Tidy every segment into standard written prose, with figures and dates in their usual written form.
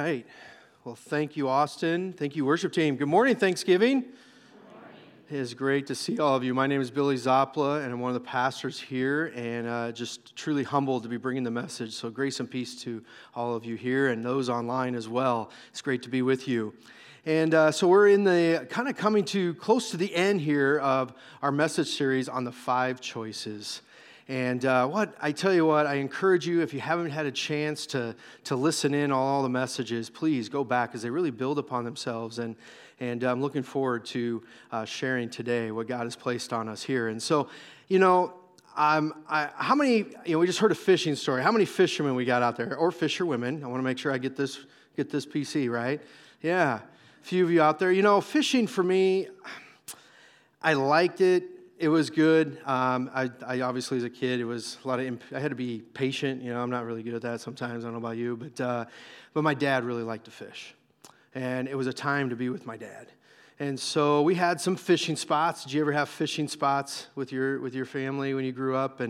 right. Well, thank you, Austin. Thank you, worship team. Good morning, Thanksgiving. It is great to see all of you. My name is Billy Zoppla, and I'm one of the pastors here, and just truly humbled to be bringing the message. So grace and peace to all of you here and those online as well. It's great to be with you. And so we're in the kind of coming to close to the end here of our message series on the 5 choices. And I encourage you, if you haven't had a chance to listen in on all the messages, please go back because they really build upon themselves. And I'm looking forward to sharing today what God has placed on us here. And so, how many, we just heard a fishing story. How many fishermen we got out there, or fisherwomen? I want to make sure I get this PC, right? Yeah, a few of you out there. Fishing for me, I liked it. It was good. I obviously, as a kid, it was a lot of. I had to be patient. I'm not really good at that sometimes. I don't know about you, but my dad really liked to fish, and it was a time to be with my dad. And so we had some fishing spots. Did you ever have fishing spots with your family when you grew up?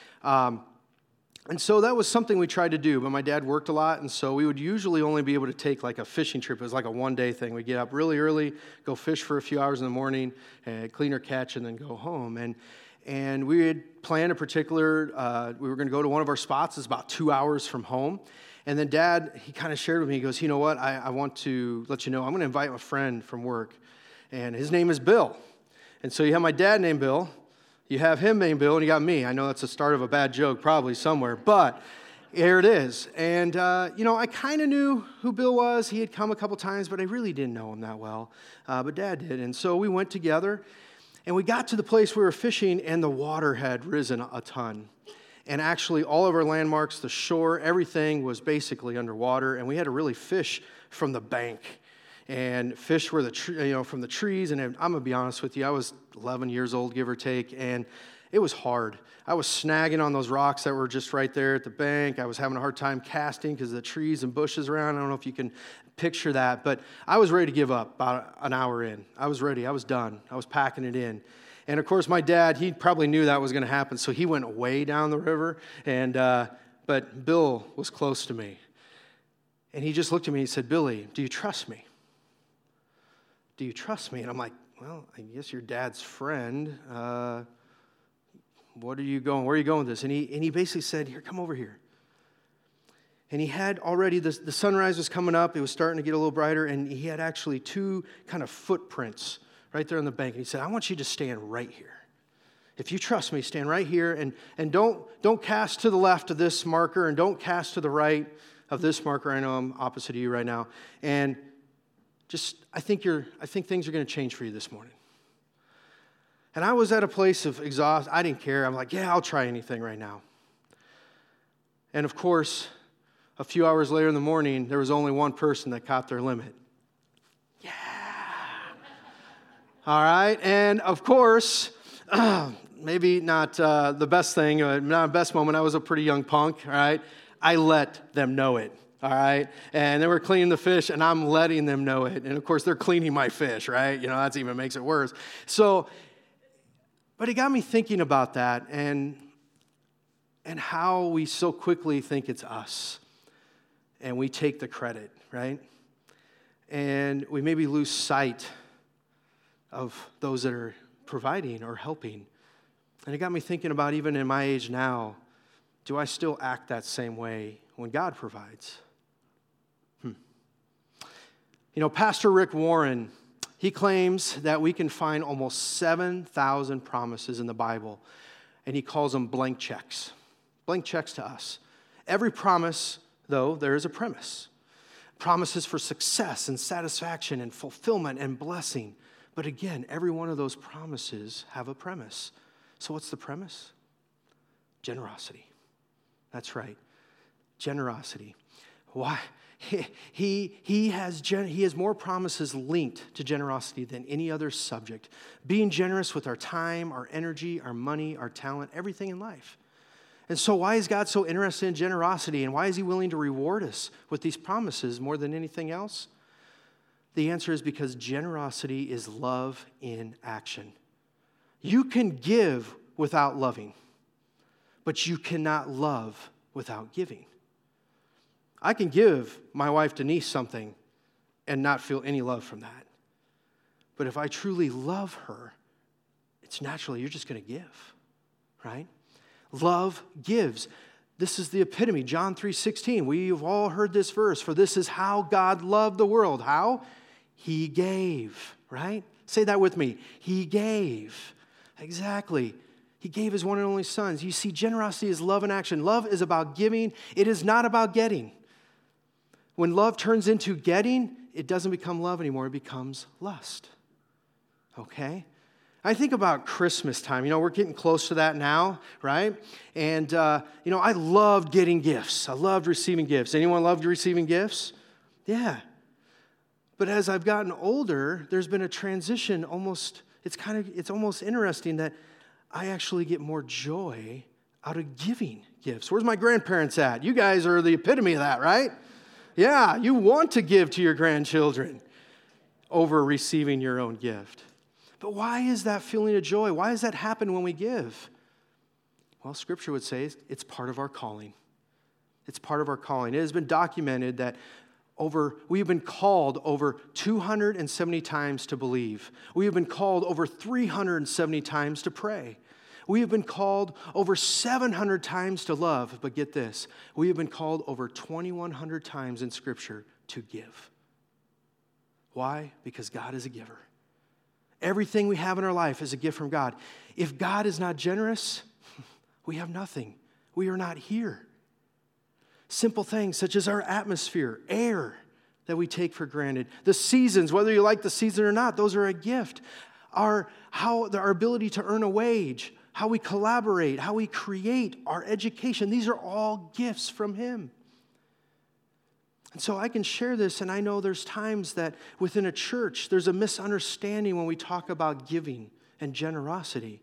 And so that was something we tried to do, but my dad worked a lot, and so we would usually only be able to take like a fishing trip. It was like a one-day thing. We'd get up really early, go fish for a few hours in the morning, clean our catch, and then go home. And we had planned a particular, we were going to go to one of our spots. It's about 2 hours from home. And then Dad, he kind of shared with me, he goes, you know what, I want to let you know, I'm going to invite a friend from work, and his name is Bill. And so you have my dad named Bill. You have him named Bill, and you got me. I know that's the start of a bad joke probably somewhere, but here it is. And, I kind of knew who Bill was. He had come a couple times, but I really didn't know him that well. But Dad did. And so we went together, and we got to the place we were fishing, and the water had risen a ton. And actually, all of our landmarks, the shore, everything was basically underwater, and we had to really fish from the bank. And fish were from the trees. And I'm going to be honest with you, I was 11 years old, give or take, and it was hard. I was snagging on those rocks that were just right there at the bank. I was having a hard time casting because of the trees and bushes around. I don't know if you can picture that, but I was ready to give up about an hour in. I was ready. I was done. I was packing it in. And, of course, my dad, he probably knew that was going to happen, so he went way down the river. But Bill was close to me. And he just looked at me and he said, Billy, do you trust me? Do you trust me? And I'm like, well, I guess you're Dad's friend. Where are you going with this? And he basically said, here, come over here. And he had already, the sunrise was coming up. It was starting to get a little brighter. And he had actually 2 kind of footprints right there on the bank. And he said, I want you to stand right here. If you trust me, stand right here. And don't cast to the left of this marker. And don't cast to the right of this marker. I know I'm opposite of you right now. And I think things are going to change for you this morning. And I was at a place of exhaust. I didn't care. I'm like, yeah, I'll try anything right now. And of course, a few hours later in the morning, there was only one person that caught their limit. Yeah. All right. And of course, maybe not the best thing, not the best moment. I was a pretty young punk. All right. I let them know it. All right, and they were cleaning the fish, and I'm letting them know it. And, of course, they're cleaning my fish, right? That's even makes it worse. So, but it got me thinking about that and how we so quickly think it's us, and we take the credit, right? And we maybe lose sight of those that are providing or helping. And it got me thinking about, even in my age now, do I still act that same way when God provides? Pastor Rick Warren, he claims that we can find almost 7,000 promises in the Bible, and he calls them blank checks to us. Every promise, though, there is a premise. Promises for success and satisfaction and fulfillment and blessing. But again, every one of those promises have a premise. So what's the premise? Generosity. That's right. Generosity. Why? He has more promises linked to generosity than any other subject. Being generous with our time, our energy, our money, our talent, everything in life. And so why is God so interested in generosity, and why is he willing to reward us with these promises more than anything else? The answer is because generosity is love in action. You can give without loving, but you cannot love without giving. I can give my wife Denise something and not feel any love from that. But if I truly love her, it's naturally you're just going to give, right? Love gives. This is the epitome, John 3:16. We've all heard this verse, for this is how God loved the world. How? He gave, right? Say that with me. He gave. Exactly. He gave his one and only son. You see, generosity is love in action. Love is about giving. It is not about getting. When love turns into getting, it doesn't become love anymore. It becomes lust. Okay? I think about Christmas time. We're getting close to that now, right? And, I loved getting gifts. I loved receiving gifts. Anyone loved receiving gifts? Yeah. But as I've gotten older, there's been a transition it's almost interesting that I actually get more joy out of giving gifts. Where's my grandparents at? You guys are the epitome of that, right? Yeah, you want to give to your grandchildren over receiving your own gift. But why is that feeling of joy? Why does that happen when we give? Well, Scripture would say it's part of our calling. It's part of our calling. It has been documented that we have been called over 270 times to believe. We have been called over 370 times to pray. We have been called over 700 times to love. But get this, we have been called over 2,100 times in Scripture to give. Why? Because God is a giver. Everything we have in our life is a gift from God. If God is not generous, we have nothing. We are not here. Simple things such as our atmosphere, air that we take for granted. The seasons, whether you like the season or not, those are a gift. Our ability to earn a wage, how we collaborate, how we create, our education, these are all gifts from Him. And so I can share this, and I know there's times that within a church, there's a misunderstanding when we talk about giving and generosity.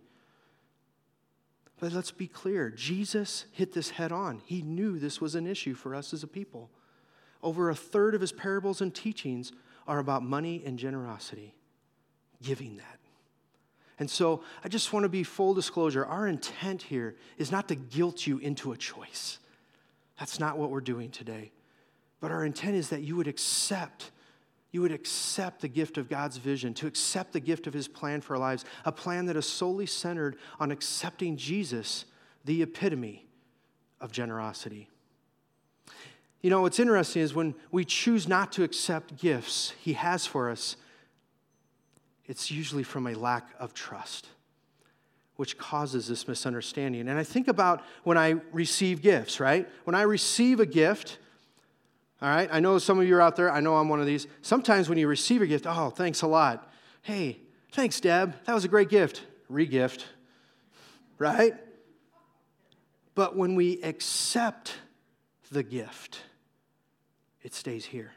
But let's be clear, Jesus hit this head on. He knew this was an issue for us as a people. Over a third of His parables and teachings are about money and generosity, giving that. And so I just want to be full disclosure. Our intent here is not to guilt you into a choice. That's not what we're doing today. But our intent is that you would accept the gift of God's vision, to accept the gift of His plan for our lives, a plan that is solely centered on accepting Jesus, the epitome of generosity. What's interesting is when we choose not to accept gifts He has for us, it's usually from a lack of trust, which causes this misunderstanding. And I think about when I receive gifts, right? When I receive a gift, all right, I know some of you are out there. I know I'm one of these. Sometimes when you receive a gift, oh, thanks a lot. Hey, thanks, Deb. That was a great gift. Re-gift, right? But when we accept the gift, it stays here.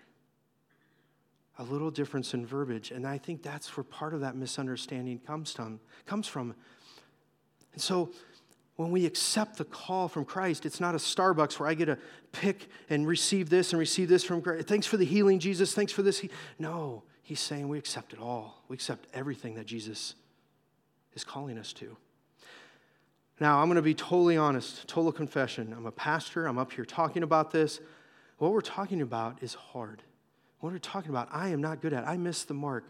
A little difference in verbiage. And I think that's where part of that misunderstanding comes from. And so when we accept the call from Christ, it's not a Starbucks where I get to pick and receive this from Christ. Thanks for the healing, Jesus. Thanks for this. No, He's saying we accept it all. We accept everything that Jesus is calling us to. Now, I'm going to be totally honest, total confession. I'm a pastor. I'm up here talking about this. What we're talking about is hard. What we're talking about, I am not good at. I missed the mark.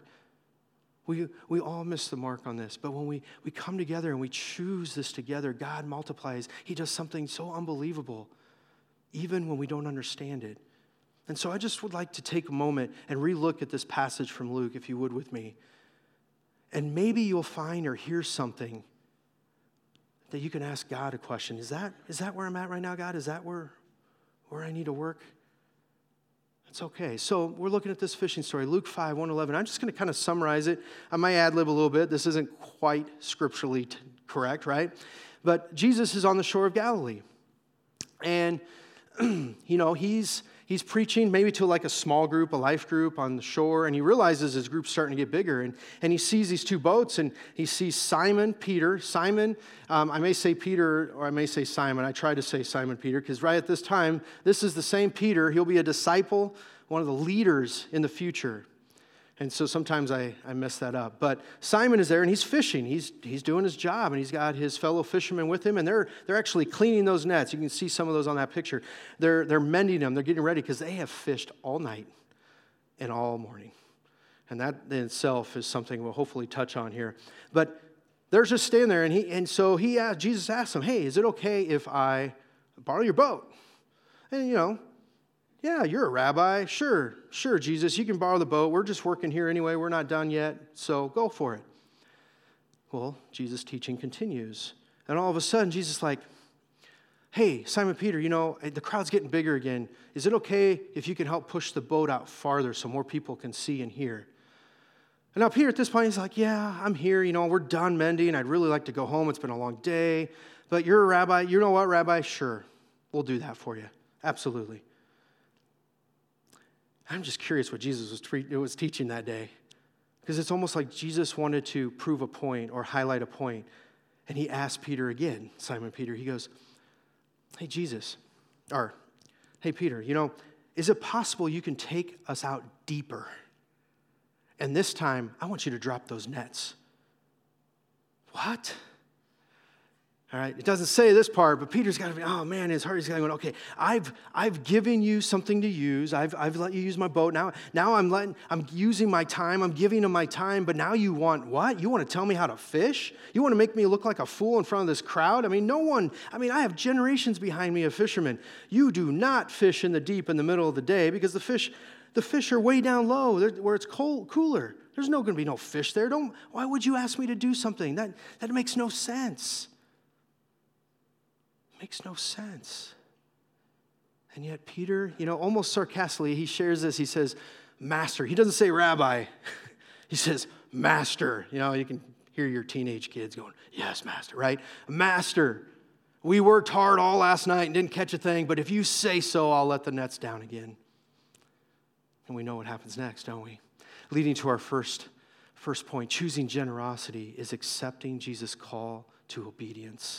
We all miss the mark on this. But when we come together and we choose this together, God multiplies. He does something so unbelievable, even when we don't understand it. And so I just would like to take a moment and relook at this passage from Luke, if you would with me. And maybe you'll find or hear something that you can ask God a question. Is that where I'm at right now, God? Is that where I need to work? It's okay. So we're looking at this fishing story, Luke 5, 1-11. I'm just going to kind of summarize it. I might ad-lib a little bit. This isn't quite scripturally correct, right? But Jesus is on the shore of Galilee. And, he's preaching maybe to like a small group, a life group on the shore. And he realizes his group's starting to get bigger. And he sees these two boats. And he sees Simon, Peter. Simon, I may say Peter or I may say Simon. I try to say Simon Peter because right at this time, this is the same Peter. He'll be a disciple, one of the leaders in the future. And so sometimes I mess that up. But Simon is there, and he's fishing. He's doing his job, and he's got his fellow fishermen with him, and they're actually cleaning those nets. You can see some of those on that picture. They're mending them. They're getting ready because they have fished all night and all morning. And that in itself is something we'll hopefully touch on here. But they're just standing there, and so Jesus asked them, hey, is it okay if I borrow your boat? And, yeah, you're a rabbi. Sure, Jesus, you can borrow the boat. We're just working here anyway. We're not done yet, so go for it. Well, Jesus' teaching continues. And all of a sudden, Jesus is like, hey, Simon Peter, the crowd's getting bigger again. Is it okay if you can help push the boat out farther so more people can see and hear? And now Peter at this point, he's like, yeah, I'm here. We're done mending. I'd really like to go home. It's been a long day. But you're a rabbi. You know what, Rabbi? Sure, we'll do that for you. Absolutely. I'm just curious what Jesus was teaching that day, because it's almost like Jesus wanted to prove a point or highlight a point, and he asked Peter again, Simon Peter, he goes, hey, hey, Peter, is it possible you can take us out deeper? And this time, I want you to drop those nets. What? All right, it doesn't say this part, but Peter's got to be, oh man, his heart is going, okay, I've given you something to use. I've let you use my boat. Now I'm using my time. I'm giving him my time, but now you want what? You want to tell me how to fish? You want to make me look like a fool in front of this crowd? I have generations behind me of fishermen. You do not fish in the deep in the middle of the day because the fish are way down low where it's cooler. There's going to be no fish there. Why would you ask me to do something? That makes no sense. Makes no sense. And yet Peter, almost sarcastically, he shares this. He says, Master. He doesn't say rabbi. He says, Master. You can hear your teenage kids going, yes, Master, right? Master, we worked hard all last night and didn't catch a thing, but if you say so, I'll let the nets down again. And we know what happens next, don't we? Leading to our first point, choosing generosity is accepting Jesus' call to obedience.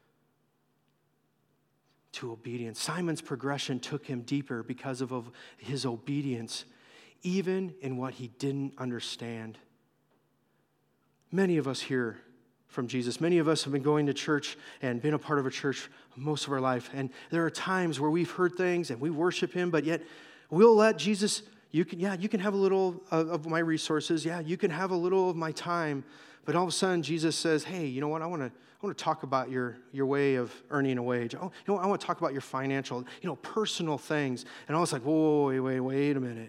To obedience. Simon's progression took him deeper because of his obedience, even in what he didn't understand. Many of us hear from Jesus. Many of us have been going to church and been a part of a church most of our life. And there are times where we've heard things and we worship him, but yet we'll let Jesus, you can have a little of my resources. Yeah, you can have a little of my time. But all of a sudden, Jesus says, hey, you know what? I want to talk about your way of earning a wage. I want to talk about your financial, personal things. And I was like, whoa, wait a minute.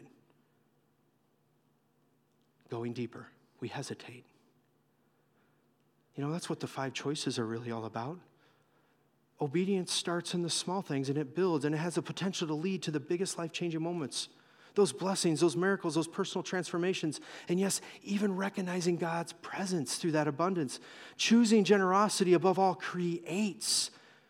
Going deeper, we hesitate. That's what the 5 choices are really all about. Obedience starts in the small things, and it builds, and it has the potential to lead to the biggest life-changing moments. Those blessings, those miracles, those personal transformations, and yes, even recognizing God's presence through that abundance. Choosing generosity above all creates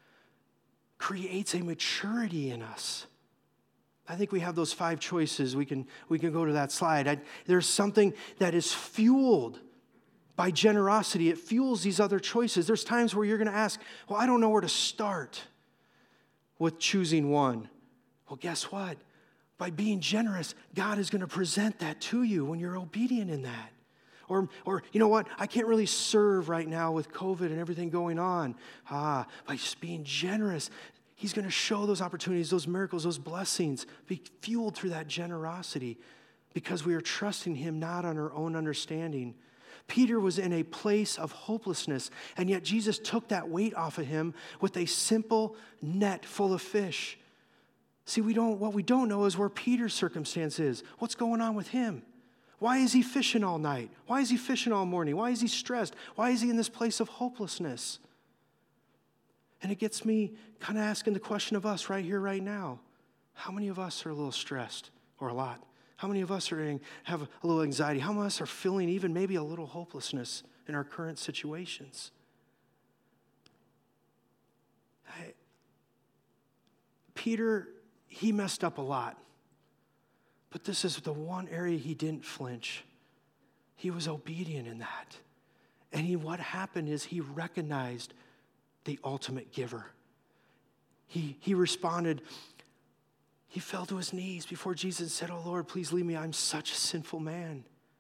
a maturity in us. I think we have those 5 choices. We can go to that slide. There's something that is fueled by generosity. It fuels these other choices. There's times where you're going to ask, well, I don't know where to start with choosing one. Well, guess what? By being generous, God is going to present that to you when you're obedient in that. Or you know what? I can't really serve right now with COVID and everything going on. By just being generous, he's going to show those opportunities, those miracles, those blessings, be fueled through that generosity because we are trusting him not on our own understanding. Peter was in a place of hopelessness, and yet Jesus took that weight off of him with a simple net full of fish. See, what we don't know is where Peter's circumstance is. What's going on with him? Why is he fishing all night? Why is he fishing all morning? Why is he stressed? Why is he in this place of hopelessness? And it gets me kind of asking the question of us right here, right now. How many of us are a little stressed or a lot? How many of us have a little anxiety? How many of us are feeling even maybe a little hopelessness in our current situations? Peter, he messed up a lot. But this is the one area he didn't flinch. He was obedient in that. And what happened is he recognized the ultimate giver. He responded, he fell to his knees before Jesus and said, oh Lord, please leave me. I'm such a sinful man.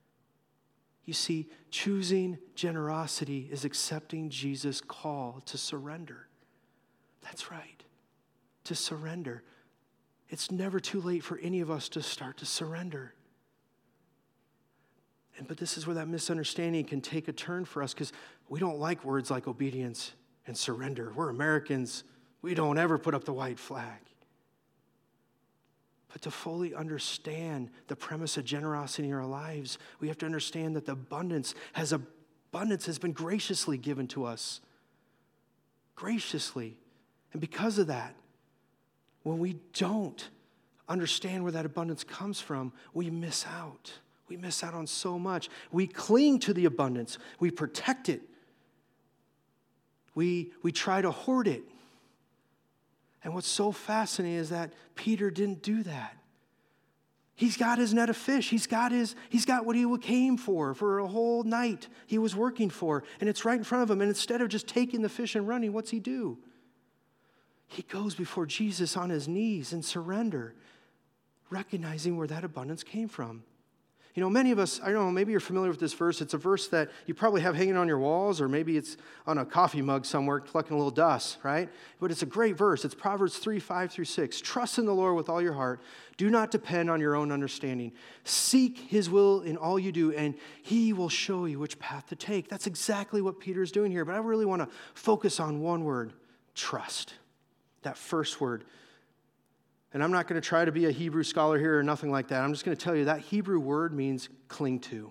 You see, choosing generosity is accepting Jesus' call to surrender. That's right, to surrender. It's never too late for any of us to start to surrender. But this is where that misunderstanding can take a turn for us, because we don't like words like obedience and surrender. We're Americans. We don't ever put up the white flag. But to fully understand the premise of generosity in our lives, we have to understand that the abundance has been graciously given to us. Graciously. And because of that, when we don't understand where that abundance comes from, we miss out. We miss out on so much. We cling to the abundance. We protect it. We try to hoard it. And what's so fascinating is that Peter didn't do that. He's got his net of fish. He's got what he came for a whole night he was working for. And it's right in front of him. And instead of just taking the fish and running, what's he do? He goes before Jesus on his knees in surrender, recognizing where that abundance came from. You know, many of us, I don't know, maybe you're familiar with this verse. It's a verse that you probably have hanging on your walls, or maybe it's on a coffee mug somewhere collecting a little dust, right? But it's a great verse. It's Proverbs 3:5-6. Trust in the Lord with all your heart. Do not depend on your own understanding. Seek his will in all you do, and he will show you which path to take. That's exactly what Peter's doing here. But I really want to focus on one word: trust. That first word. And I'm not going to try to be a Hebrew scholar here or nothing like that. I'm just going to tell you that Hebrew word means cling to.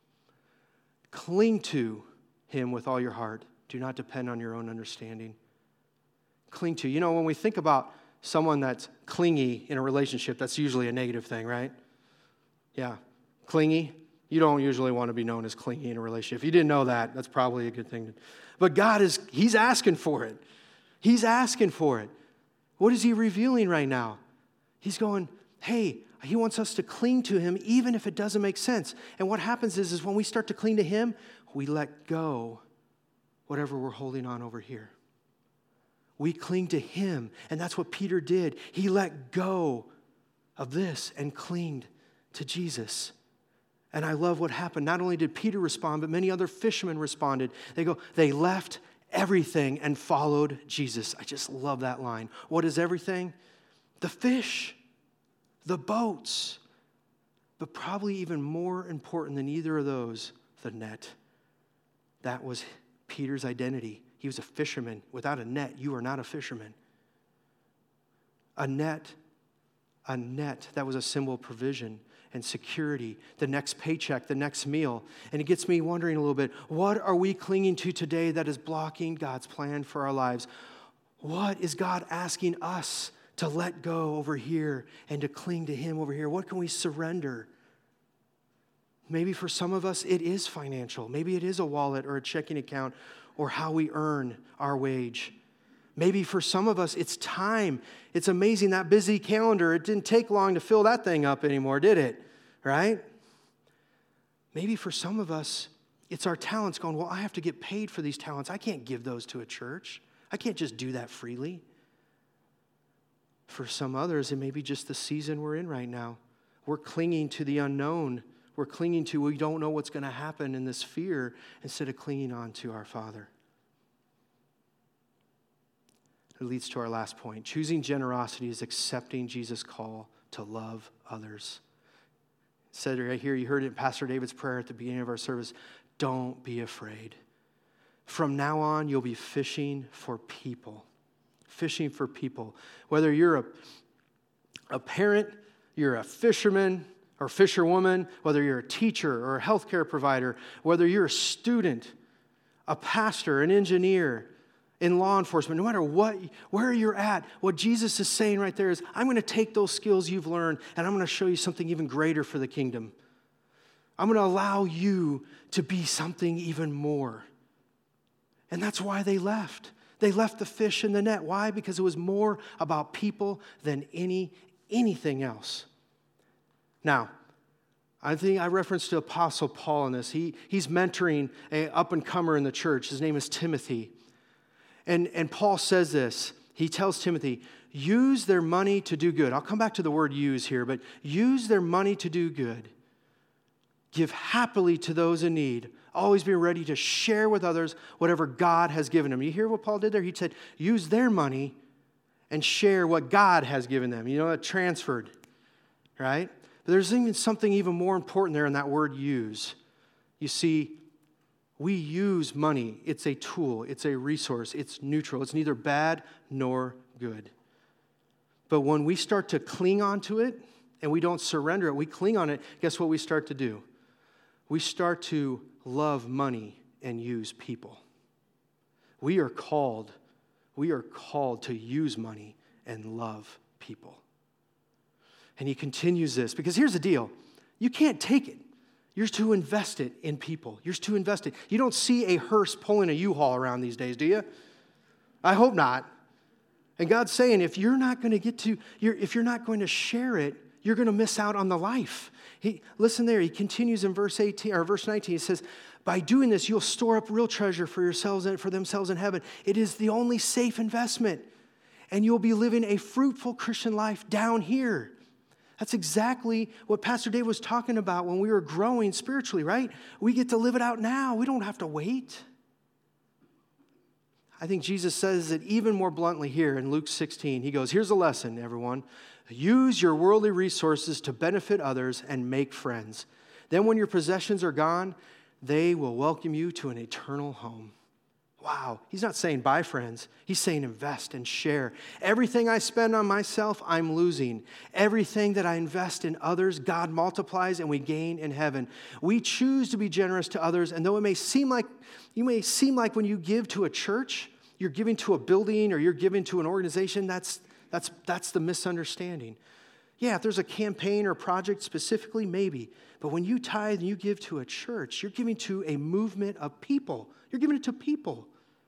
Cling to him with all your heart. Do not depend on your own understanding. Cling to. You know, when we think about someone that's clingy in a relationship, that's usually a negative thing, right? Yeah. Clingy. You don't usually want to be known as clingy in a relationship. If you didn't know that, that's probably a good thing. But God he's asking for it. He's asking for it. What is he revealing right now? He's going, hey, he wants us to cling to him even if it doesn't make sense. And what happens is when we start to cling to him, we let go whatever we're holding on over here. We cling to him, and that's what Peter did. He let go of this and clinged to Jesus. And I love what happened. Not only did Peter respond, but many other fishermen responded. They left everything and followed Jesus. I just love that line. What is everything? The fish, the boats, but probably even more important than either of those, the net. That was Peter's identity. He was a fisherman. Without a net, you are not a fisherman. A net, that was a symbol of provision and security, the next paycheck, the next meal. And it gets me wondering a little bit, what are we clinging to today that is blocking God's plan for our lives? What is God asking us to let go over here and to cling to him over here? What can we surrender? Maybe for some of us, it is financial. Maybe it is a wallet or a checking account or how we earn our wage. Maybe for some of us, it's time. It's amazing, that busy calendar. It didn't take long to fill that thing up anymore, did it? Right? Maybe for some of us, it's our talents going, well, I have to get paid for these talents. I can't give those to a church. I can't just do that freely. For some others, it may be just the season we're in right now. We're clinging to the unknown. We're clinging to, we don't know what's going to happen in this fear instead of clinging on to our Father. It leads to our last point. Choosing generosity is accepting Jesus' call to love others. It said right here, you heard it in Pastor David's prayer at the beginning of our service, don't be afraid. From now on, you'll be fishing for people. Fishing for people. Whether you're a parent, you're a fisherman or fisherwoman, whether you're a teacher or a healthcare provider, whether you're a student, a pastor, an engineer, in law enforcement, no matter where you're at, what Jesus is saying right there is, I'm going to take those skills you've learned and I'm going to show you something even greater for the kingdom. I'm going to allow you to be something even more. And that's why they left. They left the fish in the net. Why? Because it was more about people than anything else. Now, I think I referenced to Apostle Paul in this. He's mentoring an up-and-comer in the church. His name is Timothy. And Paul says this. He tells Timothy, use their money to do good. I'll come back to the word use here, but use their money to do good. Give happily to those in need. Always be ready to share with others whatever God has given them. You hear what Paul did there? He said, use their money and share what God has given them. You know, it transferred, right? But there's even something even more important there in that word use. You see, we use money. It's a tool. It's a resource. It's neutral. It's neither bad nor good. But when we start to cling onto it and we don't surrender it, we cling on it, guess what we start to do? We start to love money and use people. We are called to use money and love people. And he continues this, because here's the deal. You can't take it. You're to invest it in people. You're to invest it. You don't see a hearse pulling a U-Haul around these days, do you? I hope not. And God's saying, if you're not going to share it, you're going to miss out on the life. Listen there, he continues in verse 18 or verse 19. He says, by doing this, you'll store up real treasure for yourselves and for themselves in heaven. It is the only safe investment. And you'll be living a fruitful Christian life down here. That's exactly what Pastor Dave was talking about when we were growing spiritually, right? We get to live it out now. We don't have to wait. I think Jesus says it even more bluntly here in Luke 16. He goes, here's a lesson, everyone. Use your worldly resources to benefit others and make friends. Then when your possessions are gone, they will welcome you to an eternal home. Wow. He's not saying buy friends. He's saying invest and share. Everything I spend on myself, I'm losing. Everything that I invest in others, God multiplies and we gain in heaven. We choose to be generous to others, and though it may seem like when you give to a church, you're giving to a building or you're giving to an organization, that's the misunderstanding. Yeah, if there's a campaign or project specifically, maybe. But when you tithe and you give to a church, you're giving to a movement of people. You're giving it to people.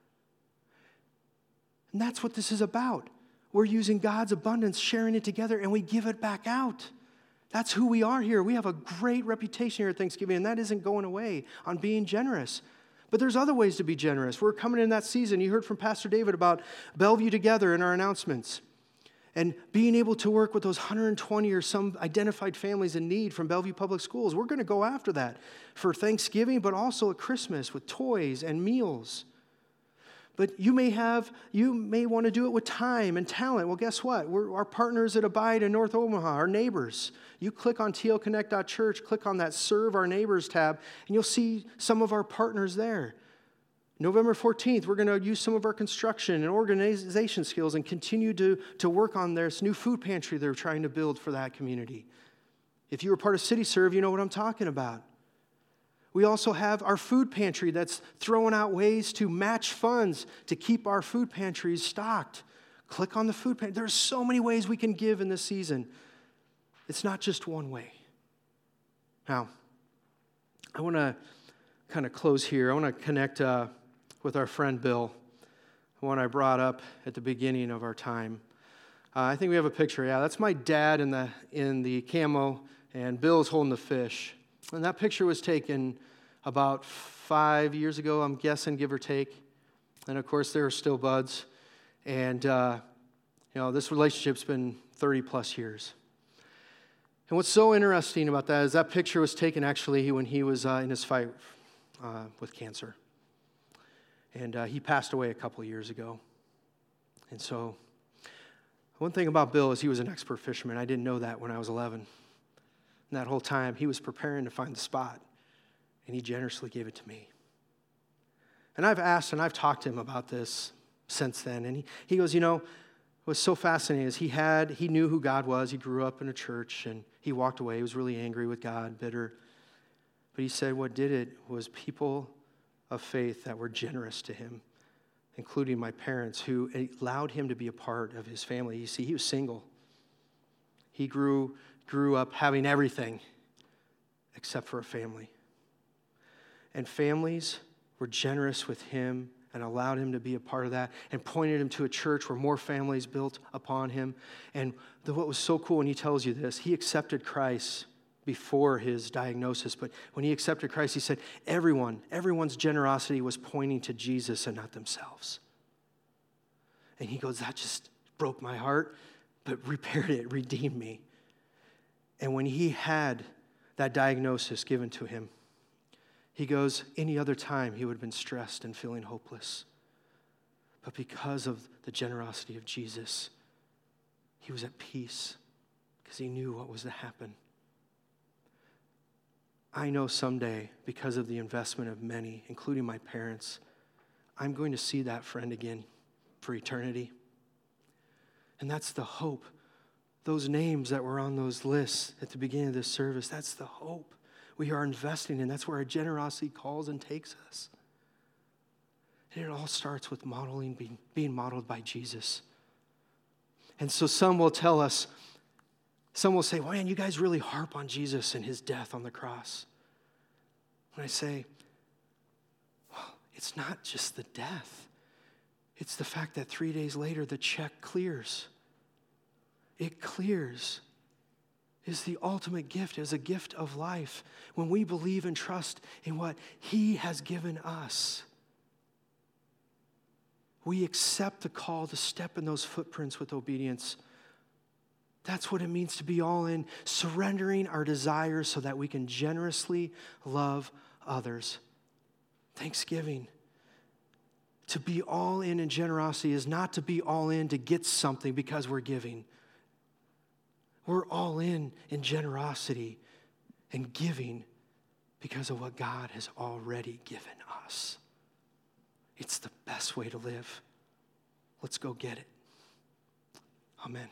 And that's what this is about. We're using God's abundance, sharing it together, and we give it back out. That's who we are here. We have a great reputation here at Thanksgiving, and that isn't going away on being generous. But there's other ways to be generous. We're coming in that season. You heard from Pastor David about Bellevue Together in our announcements. And being able to work with those 120 or some identified families in need from Bellevue Public Schools. We're going to go after that for Thanksgiving, but also at Christmas with toys and meals. But you may want to do it with time and talent. Well, guess what? Our partners at Abide in North Omaha, our neighbors. You click on tlconnect.church, click on that Serve Our Neighbors tab, and you'll see some of our partners there. November 14th, we're going to use some of our construction and organization skills and continue to work on this new food pantry they're trying to build for that community. If you were part of City Serve, you know what I'm talking about. We also have our food pantry that's throwing out ways to match funds to keep our food pantries stocked. Click on the food pantry. There's so many ways we can give in this season. It's not just one way. Now, I want to kind of close here. I want to connect with our friend Bill, the one I brought up at the beginning of our time. I think we have a picture. Yeah, that's my dad in the camo, and Bill's holding the fish. And that picture was taken about 5 years ago, I'm guessing, give or take. And of course, they were still buds. And this relationship's been 30 plus years. And what's so interesting about that is that picture was taken actually when he was in his fight with cancer. And he passed away a couple years ago. And so, one thing about Bill is he was an expert fisherman. I didn't know that when I was 11. And that whole time, he was preparing to find the spot. And he generously gave it to me. And I've asked and I've talked to him about this since then. And he goes, what was so fascinating is he knew who God was. He grew up in a church and he walked away. He was really angry with God, bitter. But he said what did it was people of faith that were generous to him, including my parents, who allowed him to be a part of his family. You see, he was single. He grew up having everything except for a family. And families were generous with him and allowed him to be a part of that and pointed him to a church where more families built upon him. And what was so cool when he tells you this, he accepted Christ before his diagnosis, but when he accepted Christ, he said, everyone's generosity was pointing to Jesus and not themselves. And he goes, that just broke my heart, but repaired it, redeemed me. And when he had that diagnosis given to him. He goes, any other time he would have been stressed and feeling hopeless. But because of the generosity of Jesus, he was at peace because he knew what was to happen. I know someday, because of the investment of many, including my parents, I'm going to see that friend again for eternity. And that's the hope. Those names that were on those lists at the beginning of this service, that's the hope we are investing in. That's where our generosity calls and takes us. And it all starts with being modeled by Jesus. And so some will tell us, some will say, well, man, you guys really harp on Jesus and his death on the cross. And I say, well, it's not just the death. It's the fact that 3 days later the check clears. It clears. Is the ultimate gift, as a gift of life, when we believe and trust in what he has given us. We accept the call to step in those footprints with obedience. That's what it means to be all in, surrendering our desires so that we can generously love others. Thanksgiving. To be all in generosity is not to be all in to get something because we're giving. We're all in generosity and giving because of what God has already given us. It's the best way to live. Let's go get it. Amen.